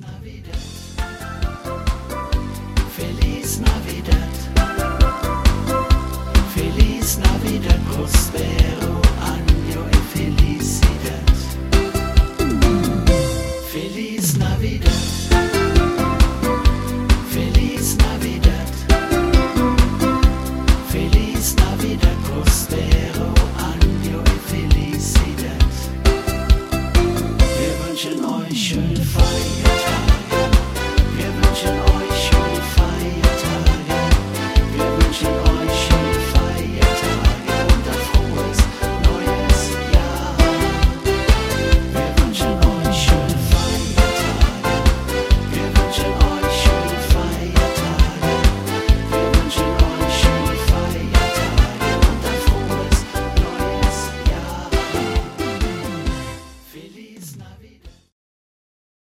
Navidad, Feliz Navidad, Feliz Navidad, Prospero Año y Felicidad. Feliz Navidad, Feliz Navidad, Feliz Navidad, Prospero Año y Felicidad. Wir wünschen euch schön feiern.